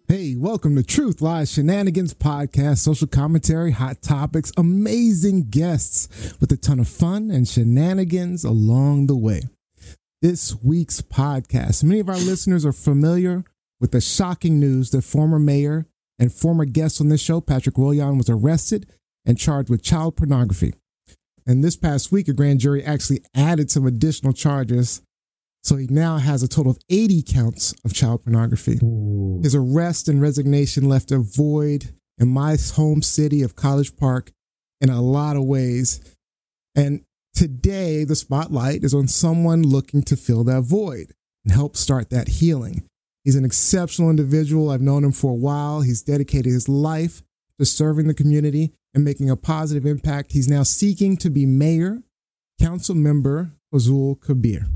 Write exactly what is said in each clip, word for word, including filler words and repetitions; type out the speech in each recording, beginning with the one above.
Hey, welcome to Truth Lies Shenanigans Podcast, social commentary, hot topics, amazing guests with a ton of fun and shenanigans along the way. This week's podcast, many of our listeners are familiar with the shocking news that former mayor and former guest on this show, Patrick Willian, was arrested and charged with child pornography. And this past week, a grand jury actually added some additional charges. So he now has a total of eighty counts of child pornography. Ooh. His arrest and resignation left a void in my home city of College Park in a lot of ways. And today, the spotlight is on someone looking to fill that void and help start that healing. He's an exceptional individual. I've known him for a while. He's dedicated his life to serving the community and making a positive impact. He's now seeking to be mayor, council member Fazul Kabir.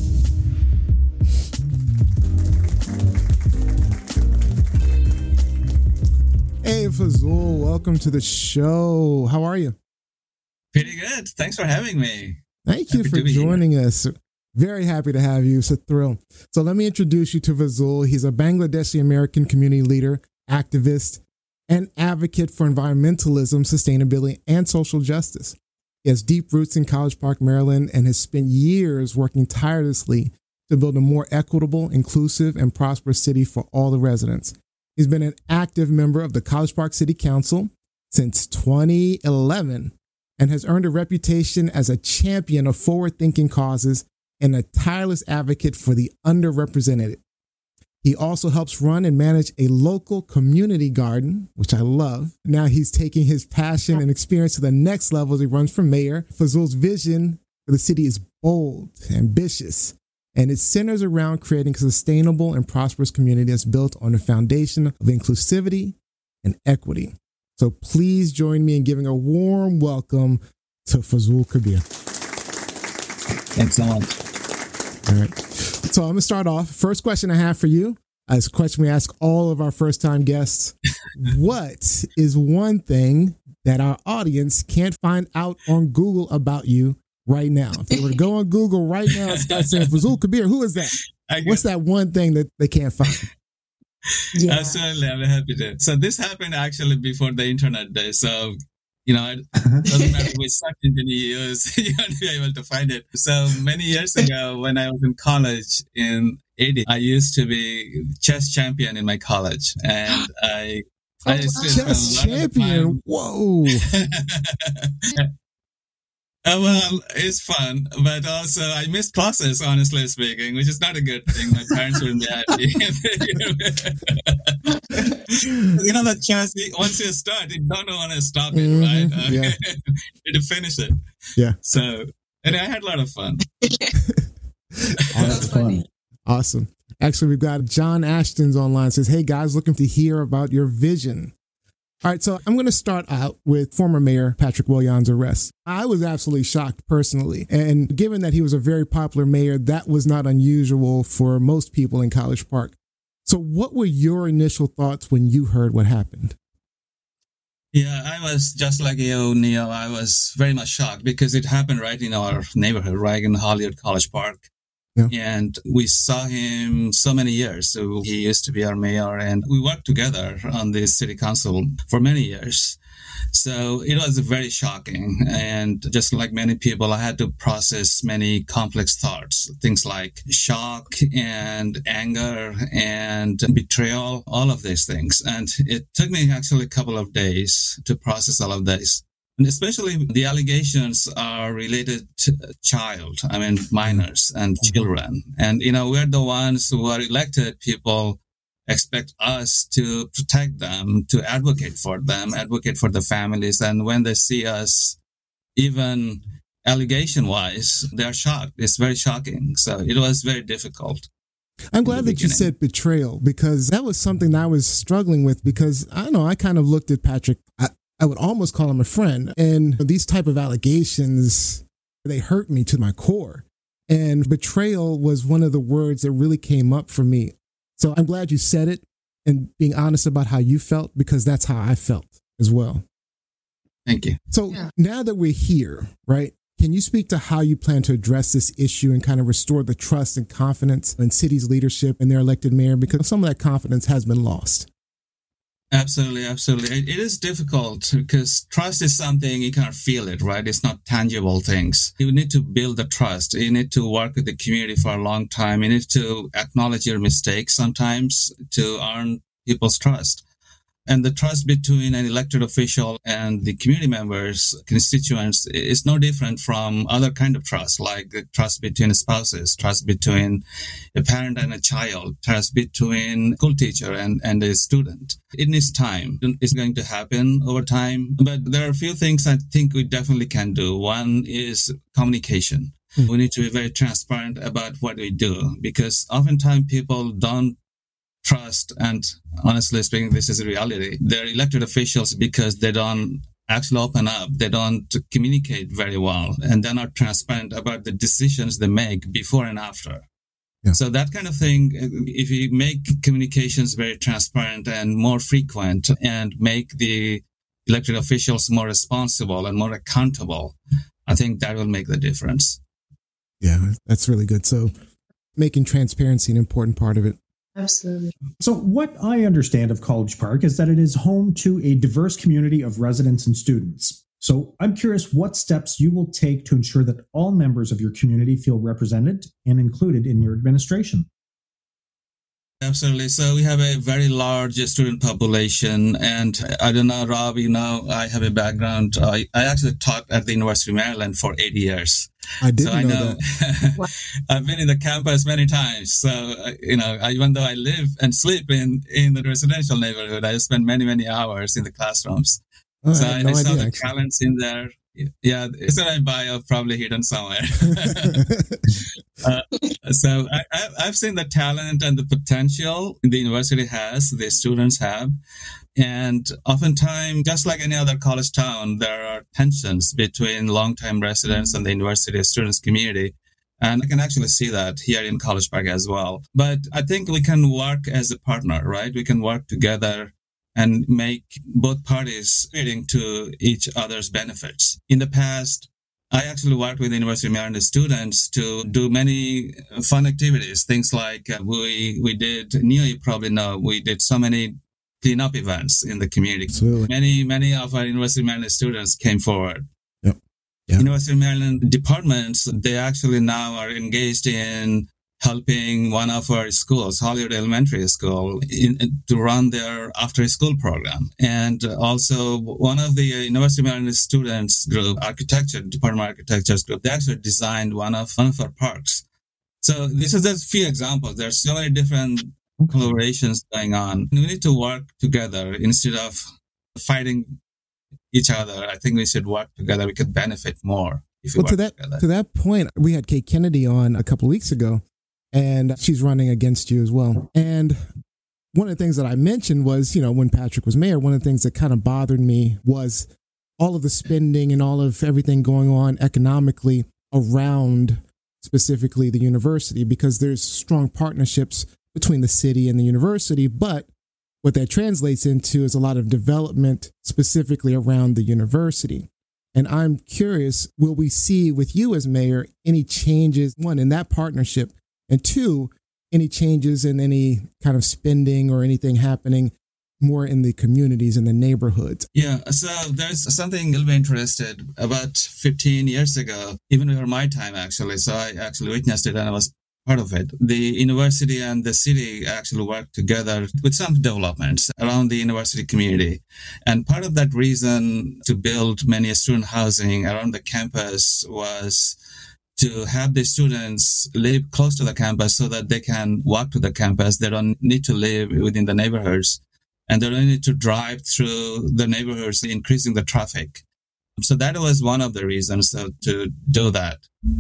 Hey, Fazul, welcome to the show. How are you? Pretty good. Thanks for having me. Thank you for joining us. Very happy to have you. It's a thrill. So let me introduce you to Fazul. He's a Bangladeshi American community leader, activist, and advocate for environmentalism, sustainability, and social justice. He has deep roots in College Park, Maryland, and has spent years working tirelessly to build a more equitable, inclusive, and prosperous city for all the residents. He's been an active member of the College Park City Council since twenty eleven and has earned a reputation as a champion of forward-thinking causes and a tireless advocate for the underrepresented. He also helps run and manage a local community garden, which I love. Now he's taking his passion and experience to the next level as he runs for mayor. Fazul's vision for the city is bold, ambitious, and it centers around creating a sustainable and prosperous community that's built on a foundation of inclusivity and equity. So please join me in giving a warm welcome to Fazul Kabir. Thanks so much. All right. So I'm going to start off. First question I have for you is a question we ask all of our first-time guests. What is one thing that our audience can't find out on Google about you right now? If they were to go on Google right now and start saying, Fazul Kabir, who is that? What's that one thing that they can't find? Yeah. Absolutely, I'm happy to. So this happened actually before the internet day. So, you know, it doesn't matter which search engine you use, you won't be able to find it. So many years ago, when I was in college in eighty, I used to be chess champion in my college. And I... Oh, I chess champion? Whoa! Uh, well, it's fun, but also I missed classes, honestly speaking, which is not a good thing. My parents wouldn't be happy. You know that chess, once you start, you don't want to stop it, mm-hmm. right? Uh, yeah. You to finish it. Yeah. So, and I had a lot of fun. Oh, that's fun. Awesome. Actually, we've got John Ashton's online. Says, hey, guys, looking to hear about your vision. All right, so I'm going to start out with former Mayor Patrick Willian's arrest. I was absolutely shocked personally. And given that he was a very popular mayor, that was not unusual for most people in College Park. So what were your initial thoughts when you heard what happened? Yeah, I was just like you, Neo. I was very much shocked because it happened right in our neighborhood, right in Hollywood College Park. Yeah. And we saw him so many years. So he used to be our mayor and we worked together on the city council for many years. So it was very shocking. And just like many people, I had to process many complex thoughts, things like shock and anger and betrayal, all of these things. And it took me actually a couple of days to process all of this. And especially the allegations are related to child, I mean, minors and children. And, you know, we're the ones who are elected. People expect us to protect them, to advocate for them, advocate for the families. And when they see us, even allegation-wise, they're shocked. It's very shocking. So it was very difficult. I'm glad that you said betrayal because that was something that I was struggling with because I don't know, I kind of looked at Patrick. I, I would almost call him a friend. And these type of allegations, they hurt me to my core. And betrayal was one of the words that really came up for me. So I'm glad you said it and being honest about how you felt because that's how I felt as well. Thank you. So yeah. Now that we're here, right, can you speak to how you plan to address this issue and kind of restore the trust and confidence in city's leadership and their elected mayor because some of that confidence has been lost? Absolutely, absolutely. It, it is difficult because trust is something you can't feel it, right? It's not tangible things. You need to build the trust. You need to work with the community for a long time. You need to acknowledge your mistakes sometimes to earn people's trust. And the trust between an elected official and the community members, constituents, is no different from other kind of trust, like the trust between spouses, trust between a parent and a child, trust between a school teacher and, and a student. It needs time. It's going to happen over time. But there are a few things I think we definitely can do. One is communication. Mm-hmm. We need to be very transparent about what we do, because oftentimes people don't trust, and honestly speaking, this is a reality. They're elected officials because they don't actually open up. They don't communicate very well, and they're not transparent about the decisions they make before and after. Yeah. So that kind of thing, if you make communications very transparent and more frequent and make the elected officials more responsible and more accountable, I think that will make the difference. Yeah, that's really good. So making transparency an important part of it. Absolutely. So what I understand of College Park is that it is home to a diverse community of residents and students. So I'm curious what steps you will take to ensure that all members of your community feel represented and included in your administration. Absolutely. So we have a very large student population, and I don't know, Rob, you know, I have a background. I, I actually taught at the University of Maryland for eight years. I didn't so I know, know that. I've been in the campus many times. So, you know, I, even though I live and sleep in, in the residential neighborhood, I spend many, many hours in the classrooms. Oh, so I, I, no I saw idea, the actually. talents in there. Yeah, it's in my bio, probably hidden somewhere. uh, so I, I, I've seen the talent and the potential the university has, the students have. And oftentimes, just like any other college town, there are tensions between long-time residents and the university students community. And I can actually see that here in College Park as well. But I think we can work as a partner, right? We can work together and make both parties fitting to each other's benefits. In the past, I actually worked with the University of Maryland students to do many fun activities, things like uh, we we did, Neil, you probably know, we did so many cleanup events in the community. Absolutely. Many, many of our University of Maryland students came forward. Yep. Yep. University of Maryland departments, they actually now are engaged in helping one of our schools, Hollywood Elementary School, in, to run their after-school program. And also one of the University of Maryland students group, architecture, Department of Architecture's group, they actually designed one of, one of our parks. So this is just a few examples. There's so many different collaborations going on. We need to work together instead of fighting each other. I think we should work together. We could benefit more if we well, work to that, together. To that point, we had Kate Kennedy on a couple of weeks ago, and she's running against you as well. And one of the things that I mentioned was, you know, when Patrick was mayor, one of the things that kind of bothered me was all of the spending and all of everything going on economically around specifically the university, because there's strong partnerships between the city and the university. But what that translates into is a lot of development specifically around the university. And I'm curious, will we see with you as mayor any changes, one, in that partnership, and two, any changes in any kind of spending or anything happening more in the communities and the neighborhoods? Yeah, so there's something you'll be interested about fifteen years ago, even before my time, actually. So I actually witnessed it and I was part of it. The university and the city actually worked together with some developments around the university community. And part of that reason to build many student housing around the campus was to have the students live close to the campus so that they can walk to the campus. They don't need to live within the neighborhoods, and they don't need to drive through the neighborhoods, increasing the traffic. So that was one of the reasons to, to do that.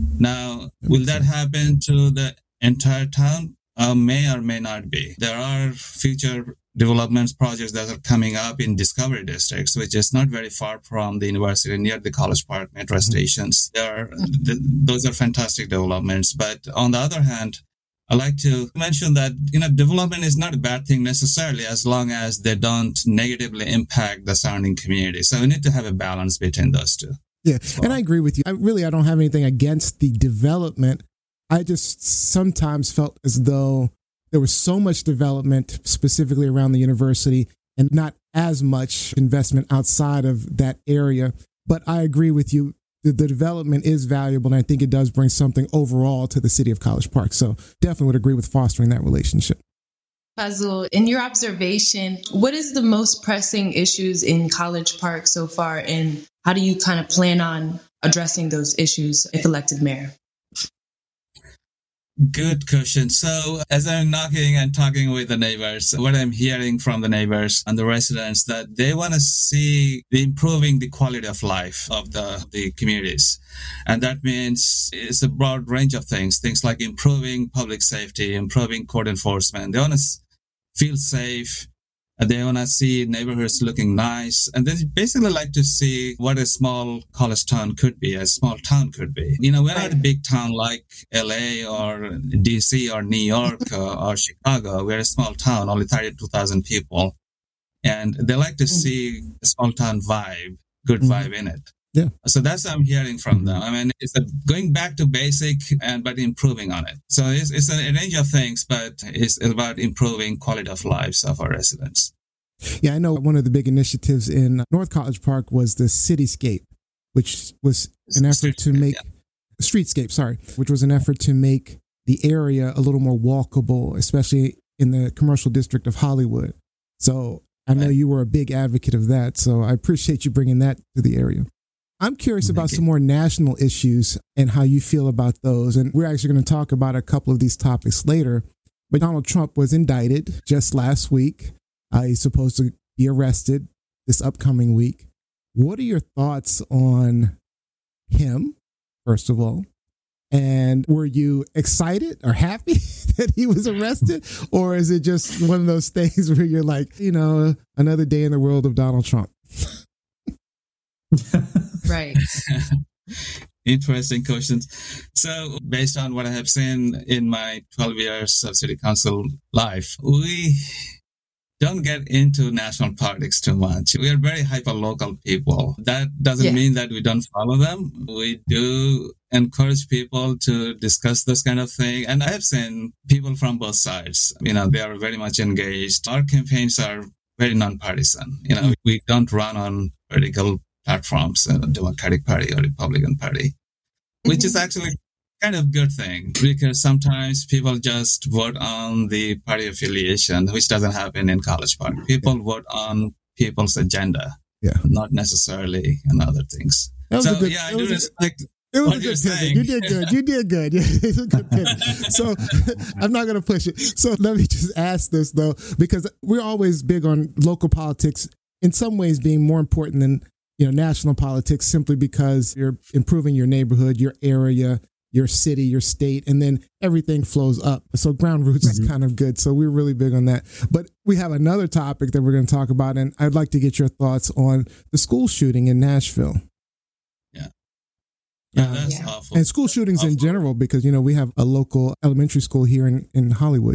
Now, will that happen to the entire town? Uh, may or may not be. There are future development projects that are coming up in Discovery Districts, which is not very far from the university, near the College Park metro mm-hmm. stations. There are, th- those are fantastic developments. But on the other hand, I like to mention that, you know, development is not a bad thing necessarily as long as they don't negatively impact the surrounding community. So we need to have a balance between those two. Yeah, well, and I agree with you. I really, I don't have anything against the development. I just sometimes felt as though there was so much development specifically around the university and not as much investment outside of that area. But I agree with you. The, the development is valuable, and I think it does bring something overall to the city of College Park. So definitely would agree with fostering that relationship. Fazul, in your observation, what is the most pressing issues in College Park so far, and how do you kind of plan on addressing those issues if elected mayor? Good question. So as I'm knocking and talking with the neighbors, what I'm hearing from the neighbors and the residents, that they want to see the improving the quality of life of the, the communities. And that means it's a broad range of things, things like improving public safety, improving court enforcement. They want to feel safe. They want to see neighborhoods looking nice. And they basically like to see what a small college town could be, a small town could be. You know, we're not a big town like L A or D C or New York or, or Chicago. We're a small town, only thirty-two thousand people. And they like to see a small town vibe, good mm-hmm. vibe in it. Yeah. So that's what I'm hearing from them. I mean, it's a going back to basic and but improving on it. So it's, it's a range of things, but it's about improving quality of lives of our residents. Yeah, I know one of the big initiatives in North College Park was the Cityscape, which was an effort to make yeah. Streetscape, sorry, which was an effort to make the area a little more walkable, especially in the commercial district of Hollywood. So I know right. you were a big advocate of that. So I appreciate you bringing that to the area. I'm curious Thank about you. some more national issues and how you feel about those. And we're actually going to talk about a couple of these topics later. But Donald Trump was indicted just last week. Uh, he's supposed to be arrested this upcoming week. What are your thoughts on him, first of all? And were you excited or happy that he was arrested? Or is it just one of those things where you're like, you know, another day in the world of Donald Trump? Right. Interesting questions. So based on what I have seen in my twelve years of city council life, we don't get into national politics too much. We are very hyper-local people. That doesn't yeah. mean that we don't follow them. We do encourage people to discuss this kind of thing. And I have seen people from both sides. You know, they are very much engaged. Our campaigns are very non-partisan. You know, we don't run on political platforms, uh, Democratic Party or Republican Party, which mm-hmm. is actually kind of good thing, because sometimes people just vote on the party affiliation, which doesn't happen in College Park. People yeah. vote on people's agenda, yeah, not necessarily on other things. So good, yeah, I do respect. It was a good pivot. You did good. You did good. Yeah, it was a good pivot. So I'm not going to push it. So let me just ask this though, because we're always big on local politics in some ways being more important than, you know, national politics, simply because you're improving your neighborhood, your area, your city, your state, and then everything flows up. So ground roots mm-hmm. is kind of good. So we're really big on that. But we have another topic that we're going to talk about, and I'd like to get your thoughts on the school shooting in Nashville. Yeah. Yeah, that's yeah. awful. And school shootings awful. in general, because, you know, we have a local elementary school here in, in Hollywood.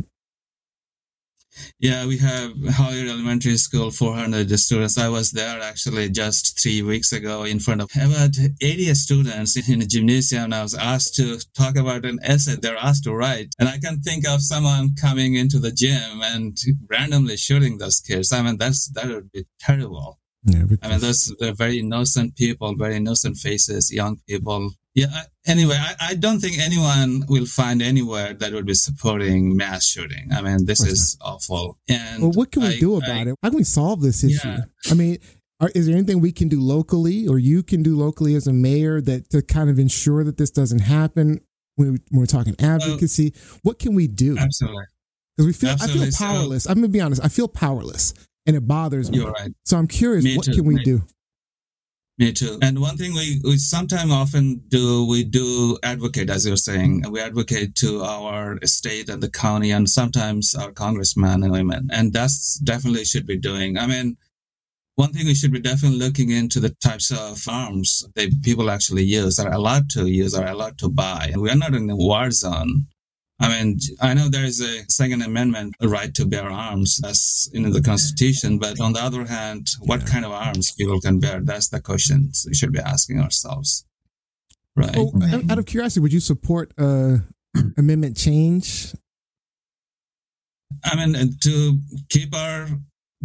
Yeah, we have Hollywood Elementary School, four hundred students. I was there actually just three weeks ago in front of about eighty students in a gymnasium. I was asked to talk about an essay they're asked to write. And I can think of someone coming into the gym and randomly shooting those kids. I mean, that's that would be terrible. Yeah, I mean, those they're very innocent people, very innocent faces, young people. Yeah. I, anyway, I, I don't think anyone will find anywhere that would be supporting mass shooting. I mean, this is awful. And well, what can we I, do about I, it? How can we solve this issue? Yeah. I mean, are, is there anything we can do locally, or you can do locally as a mayor, that to kind of ensure that this doesn't happen? When, we, when we're talking advocacy, well, what can we do? Absolutely. Because we feel, absolutely. I feel powerless. So, I'm gonna be honest. I feel powerless, and it bothers me. You're right. So I'm curious, me what too. can we me, do? Me too. And one thing we, we sometimes often do, we do advocate, as you're saying, we advocate to our state and the county and sometimes our congressmen and women. And that's definitely should be doing. I mean, one thing we should be definitely looking into the types of arms that people actually use, are allowed to use, are allowed to buy. We are not in a war zone. I mean, I know there is a Second Amendment right to bear arms, that's in the Constitution, but on the other hand, what yeah. kind of arms people can bear? That's the question we should be asking ourselves. Right. Well, right. Out of curiosity, would you support uh, amendment change? I mean, to keep our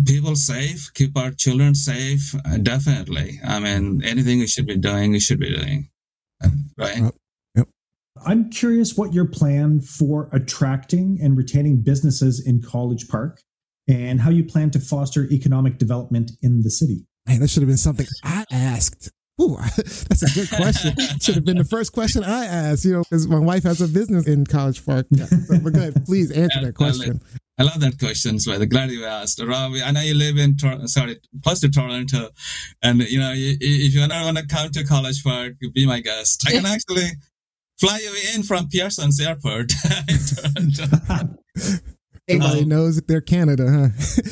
people safe, keep our children safe, uh, definitely. I mean, anything we should be doing, we should be doing, right? Yep. Yep. I'm curious what your plan for attracting and retaining businesses in College Park and how you plan to foster economic development in the city. Man, that should have been something I asked. Ooh, that's a good question. Should have been the first question I asked, you know, because my wife has a business in College Park. Yeah, so, but go ahead, please answer that question. I love that question, Swetha. Glad you asked. Rob, I know you live in, sorry, close to Toronto. And, you know, if you want to come to College Park, be my guest. I can actually fly you in from Pearson's Airport in Toronto. Everybody um, knows that they're Canada, huh?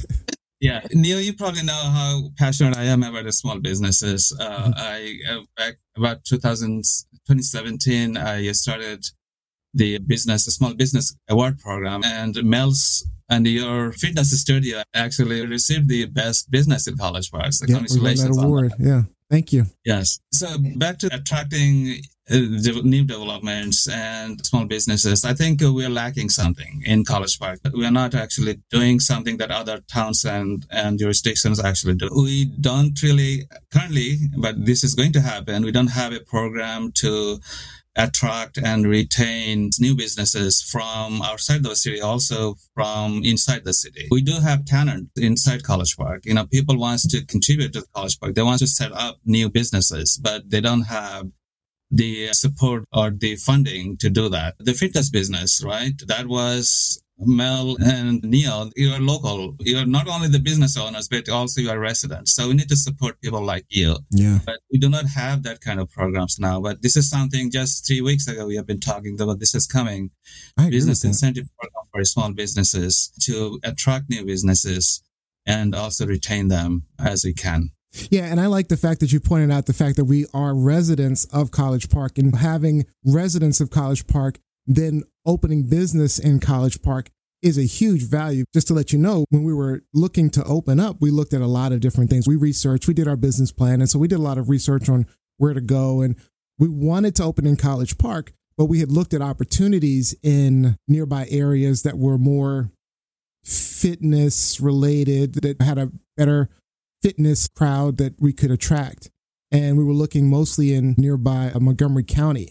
Yeah. Neil, you probably know how passionate I am about the small businesses. Uh, mm-hmm. I, uh, back about twenty seventeen, I started the business, the small business award program, and Mel's and your fitness studio actually received the best business in College Park. So yeah, congratulations we won that award. on that. Yeah. Thank you. Yes. So back to attracting uh, new developments and small businesses. I think uh, we are lacking something in College Park. We are not actually doing something that other towns and, and jurisdictions actually do. We don't really currently, but this is going to happen. We don't have a program to attract and retain new businesses from outside the city, also from inside the city. We do have talent inside College Park. You know, people want to contribute to College Park. They want to set up new businesses, but they don't have the support or the funding to do that. The fitness business, right? That was Mel and Neil. You are local. You are not only the business owners, but also you are residents. So we need to support people like you. Yeah. But we do not have that kind of programs now. But this is something just three weeks ago we have been talking about. This is coming. Business incentive program for small businesses to attract new businesses and also retain them as we can. Yeah, and I like the fact that you pointed out the fact that we are residents of College Park, and having residents of College Park then opening business in College Park is a huge value. Just to let you know, when we were looking to open up, we looked at a lot of different things. We researched, we did our business plan. And so we did a lot of research on where to go. And we wanted to open in College Park, but we had looked at opportunities in nearby areas that were more fitness related, that had a better fitness crowd that we could attract. And we were looking mostly in nearby Montgomery County.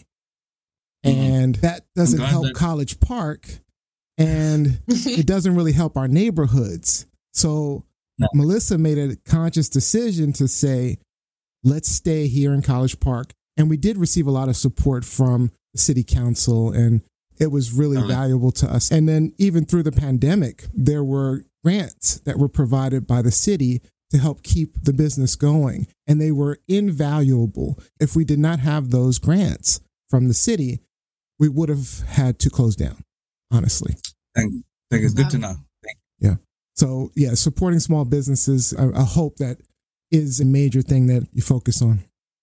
And that doesn't help that- College Park, and it doesn't really help our neighborhoods. So no. Melissa made a conscious decision to say, let's stay here in College Park. And we did receive a lot of support from the city council, and it was really okay. valuable to us. And then even through the pandemic, there were grants that were provided by the city to help keep the business going. And they were invaluable. If we did not have those grants from the city, we would have had to close down, honestly. Thank you. Thank you. It's good to know. Thank you. Yeah. So, yeah, supporting small businesses, I, I hope that is a major thing that you focus on.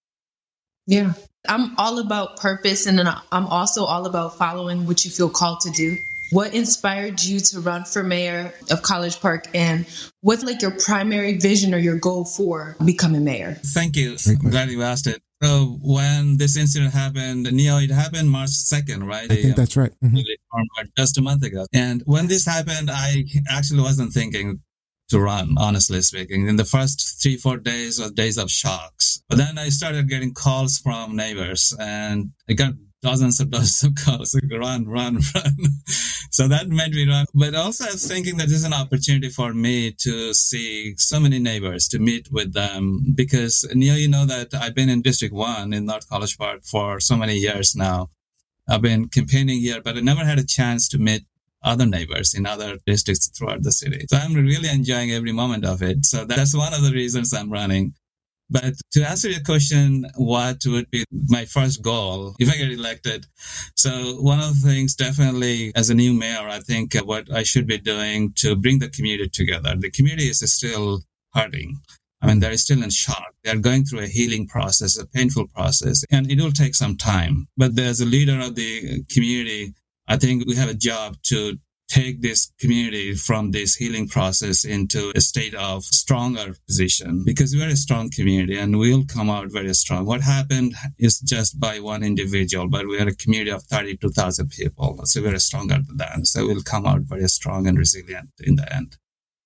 Yeah. I'm all about purpose, and then I'm also all about following what you feel called to do. What inspired you to run for mayor of College Park, and what's like your primary vision or your goal for becoming mayor? Thank you. I'm glad you asked it. So when this incident happened, Neil, it happened March second, right? I think that's right. Mm-hmm. Just a month ago. And when this happened, I actually wasn't thinking to run, honestly speaking. In the first three, four days was days of shocks. But then I started getting calls from neighbors, and I got dozens of dozens of calls, like run, run, run. So that made me run. But also I was thinking that this is an opportunity for me to see so many neighbors, to meet with them. Because, Neil, you know that I've been in District one in North College Park for so many years now. I've been campaigning here, but I never had a chance to meet other neighbors in other districts throughout the city. So I'm really enjoying every moment of it. So that's one of the reasons I'm running. But to answer your question, what would be my first goal if I get elected? So one of the things definitely as a new mayor, I think what I should be doing to bring the community together. The community is still hurting. I mean, they're still in shock. They're going through a healing process, a painful process, and it will take some time. But as a leader of the community, I think we have a job to take this community from this healing process into a state of stronger position, because we're a strong community and we'll come out very strong. What happened is just by one individual, but we are a community of thirty-two thousand people. So we're stronger than that. So we'll come out very strong and resilient in the end.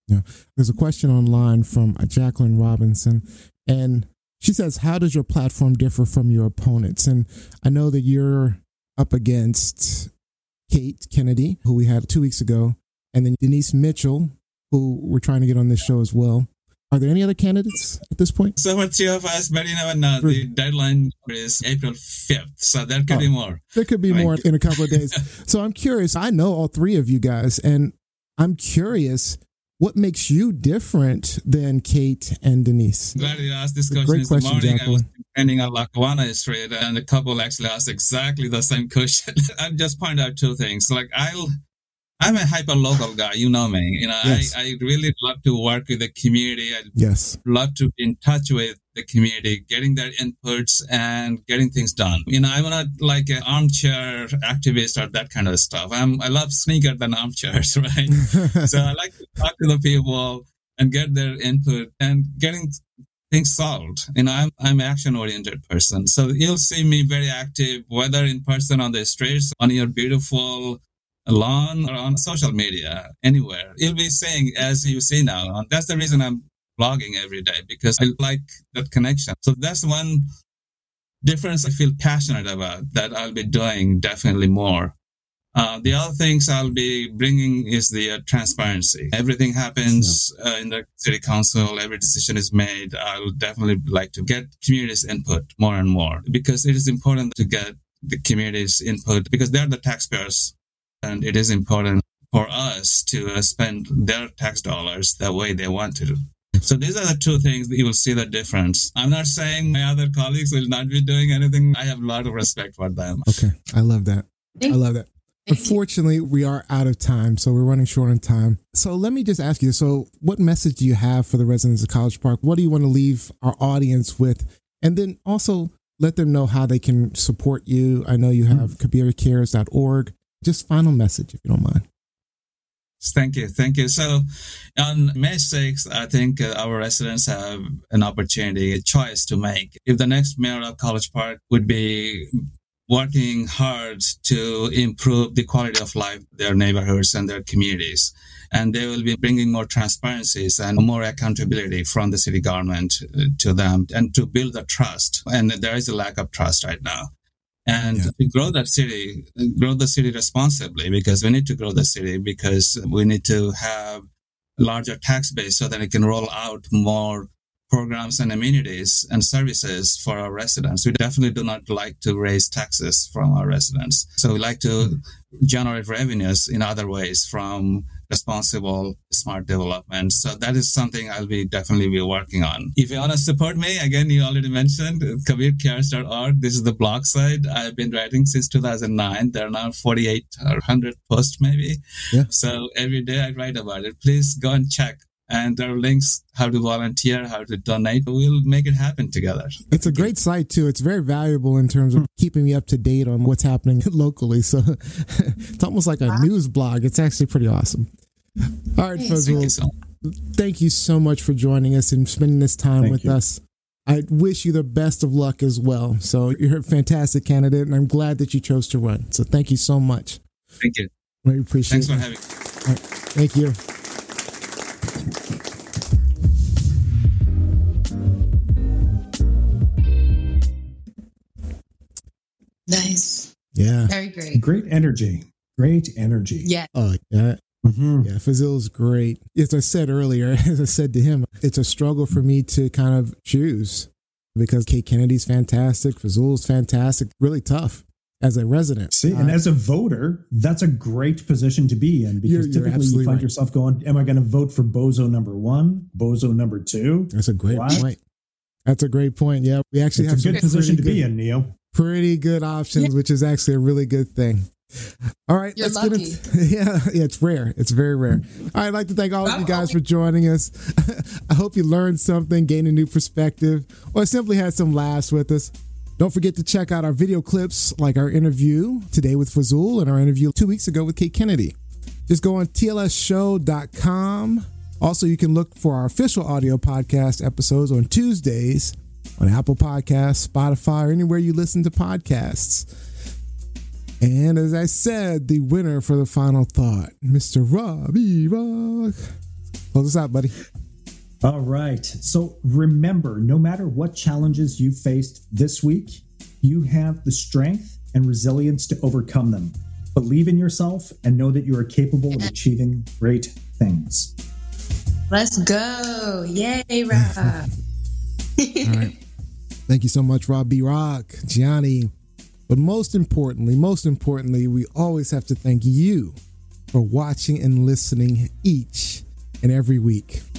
Yeah. There's a question online from Jacqueline Robinson, and she says, how does your platform differ from your opponents? And I know that you're up against Kate Kennedy, who we had two weeks ago, and then Denise Mitchell, who we're trying to get on this show as well. Are there any other candidates at this point? So much of us, but you never know. The deadline is April fifth, so there could oh, be more. There could be I more mean. in a couple of days. So I'm curious. I know all three of you guys, and I'm curious, what makes you different than Kate and Denise? Glad you asked this question. Great question, morning. Jacqueline. I was attending at Lackawanna Street, and a couple actually asked exactly the same question. I'll just point out two things. Like, I'll... I'm a hyper-local guy, you know me. You know, yes. I, I really love to work with the community. I yes. love to be in touch with the community, getting their inputs and getting things done. You know, I'm not like an armchair activist or that kind of stuff. I'm, I love sneaker than armchairs, right? So I like to talk to the people and get their input and getting things solved. You know, I'm, I'm an action-oriented person. So you'll see me very active, whether in person on the streets, on your beautiful lawn, or on social media, anywhere. You'll be saying, as you see now, that's the reason I'm blogging every day, because I like that connection. So that's one difference I feel passionate about that I'll be doing definitely more. Uh, the other things I'll be bringing is the uh, transparency. Everything happens uh, in the city council. Every decision is made. I'll definitely like to get community's input more and more, because it is important to get the community's input, because they're the taxpayers. And it is important for us to uh, spend their tax dollars the way they want to. So these are the two things that you will see the difference. I'm not saying my other colleagues will not be doing anything. I have a lot of respect for them. Okay. I love that. I love that. Unfortunately, we are out of time, so we're running short on time. So let me just ask you, so what message do you have for the residents of College Park? What do you want to leave our audience with? And then also let them know how they can support you. I know you have mm-hmm. kabira cares dot org. Just final message, if you don't mind. Thank you. Thank you. So on May sixth, I think uh, our residents have an opportunity, a choice to make. If the next mayor of College Park would be working hard to improve the quality of life of their neighborhoods and their communities, and they will be bringing more transparencies and more accountability from the city government uh, to them, and to build the trust. And there is a lack of trust right now. And yeah. to grow that city, grow the city responsibly, because we need to grow the city, because we need to have a larger tax base so that it can roll out more programs and amenities and services for our residents. We definitely do not like to raise taxes from our residents. So we like to generate revenues in other ways from responsible, smart development. So that is something I'll be definitely be working on. If you want to support me, again, you already mentioned kabira cares dot org. This is the blog site. I've been writing since two thousand nine. There are now forty-eight or one hundred posts maybe. Yeah. So every day I write about it. Please go and check. And there are links how to volunteer, how to donate. We'll make it happen together. It's a great site, too. It's very valuable in terms of keeping me up to date on what's happening locally. So it's almost like a news blog. It's actually pretty awesome. All right, folks. Thank, so. thank you so much for joining us and spending this time thank with you. us. I wish you the best of luck as well. So you're a fantastic candidate, and I'm glad that you chose to run. So thank you so much. Thank you. I appreciate Thanks it. for having me. All right. Thank you. Nice. Yeah. Very great. Great energy. Great energy. Yeah. Oh, yeah. Mm-hmm. Yeah, Fazil's great. As I said earlier, as I said to him, it's a struggle for me to kind of choose, because Kate Kennedy's fantastic, Fazil's fantastic, really tough as a resident. See, and uh, as a voter, that's a great position to be in, because you're, typically you're you find right. yourself going, am I going to vote for Bozo number one, Bozo number two? That's a great what? point. That's a great point. Yeah, we actually it's have a good position to good, be in, Neo. Pretty good options, yeah. which is actually a really good thing. All right, You're let's lucky. get into yeah, yeah, it's rare. It's very rare. All right, I'd like to thank all of you guys for joining us. I hope you learned something, gained a new perspective, or simply had some laughs with us. Don't forget to check out our video clips, like our interview today with Fazil and our interview two weeks ago with Kate Kennedy. Just go on T L S show dot com. Also, you can look for our official audio podcast episodes on Tuesdays on Apple Podcasts, Spotify, or anywhere you listen to podcasts. And as I said, the winner for the final thought, Mister Robbie Rock. Close us out, buddy. All right. So remember, no matter what challenges you faced this week, you have the strength and resilience to overcome them. Believe in yourself and know that you are capable of achieving great things. Let's go. Yay, Rob. All right. Thank you so much, Rob B. Rock, Gianni. But most importantly, most importantly, we always have to thank you for watching and listening each and every week.